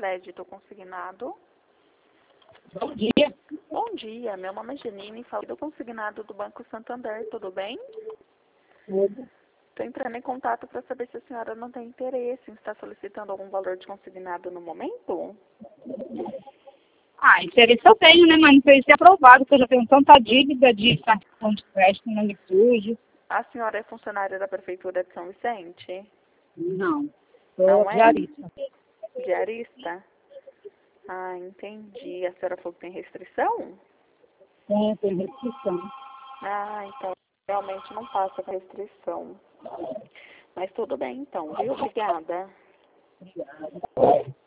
crédito consignado. Bom dia. Bom dia, meu nome é Janine, falo do consignado do Banco Santander, tudo bem? Tudo. Estou entrando em contato para saber se a senhora não tem interesse em estar solicitando algum valor de consignado no momento. Interesse eu tenho, né? Mas não sei se é aprovado, porque eu já tenho tanta dívida de cartão de crédito na Liquid. A senhora é funcionária da Prefeitura de São Vicente? Não. Não Sou é? diarista. Diarista? Ah, entendi. A senhora falou que tem restrição? Tem restrição. Ah, então realmente não passa com restrição. Mas tudo bem então, viu? Obrigada.